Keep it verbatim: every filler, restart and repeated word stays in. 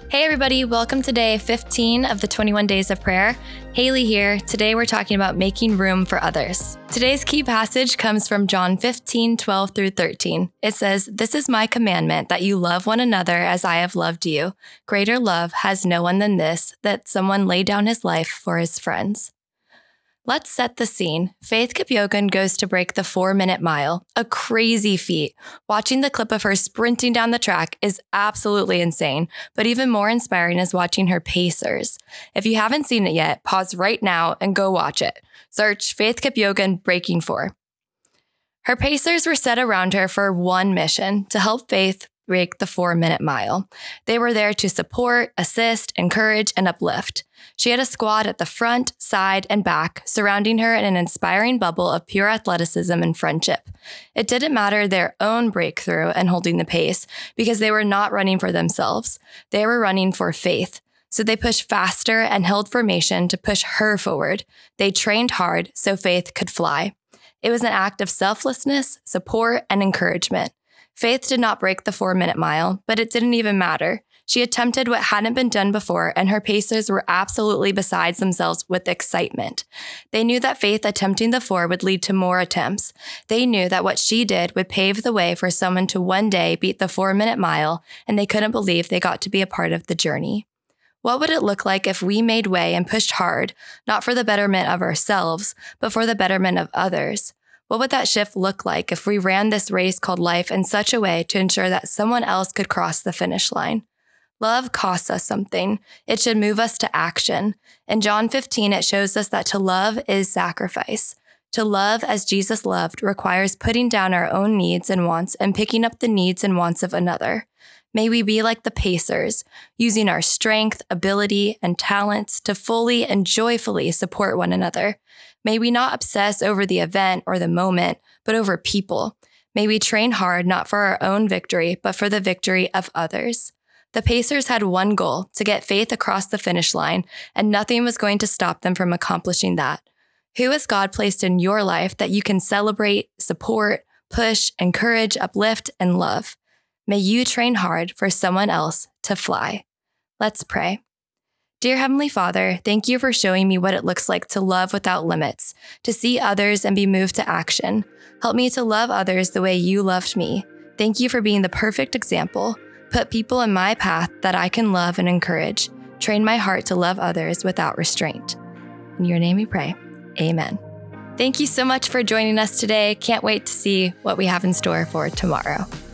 Hey everybody, welcome to day fifteen of the twenty-one Days of Prayer. Haley here. Today we're talking about making room for others. Today's key passage comes from John fifteen, twelve through thirteen. It says, "This is my commandment, that you love one another as I have loved you. Greater love has no one than this, that someone lay down his life for his friends." Let's set the scene. Faith Kipyegon goes to break the four-minute mile, a crazy feat. Watching the clip of her sprinting down the track is absolutely insane, but even more inspiring is watching her pacers. If you haven't seen it yet, pause right now and go watch it. Search Faith Kipyegon Breaking Four. Her pacers were set around her for one mission, to help Faith break the four-minute mile. They were there to support, assist, encourage, and uplift. She had a squad at the front, side, and back, surrounding her in an inspiring bubble of pure athleticism and friendship. It didn't matter their own breakthrough and holding the pace, because they were not running for themselves. They were running for Faith. So they pushed faster and held formation to push her forward. They trained hard so Faith could fly. It was an act of selflessness, support, and encouragement. Faith did not break the four-minute mile, but it didn't even matter. She attempted what hadn't been done before, and her pacers were absolutely beside themselves with excitement. They knew that Faith attempting the four would lead to more attempts. They knew that what she did would pave the way for someone to one day beat the four-minute mile, and they couldn't believe they got to be a part of the journey. What would it look like if we made way and pushed hard, not for the betterment of ourselves, but for the betterment of others? What would that shift look like if we ran this race called life in such a way to ensure that someone else could cross the finish line? Love costs us something. It should move us to action. In John fifteen, it shows us that to love is sacrifice. To love as Jesus loved requires putting down our own needs and wants and picking up the needs and wants of another. May we be like the pacers, using our strength, ability, and talents to fully and joyfully support one another. May we not obsess over the event or the moment, but over people. May we train hard not for our own victory, but for the victory of others. The Pacers had one goal, to get Faith across the finish line, and nothing was going to stop them from accomplishing that. Who has God placed in your life that you can celebrate, support, push, encourage, uplift, and love? May you train hard for someone else to fly. Let's pray. Dear Heavenly Father, thank you for showing me what it looks like to love without limits, to see others and be moved to action. Help me to love others the way you loved me. Thank you for being the perfect example. Put people in my path that I can love and encourage. Train my heart to love others without restraint. In your name we pray. Amen. Thank you so much for joining us today. Can't wait to see what we have in store for tomorrow.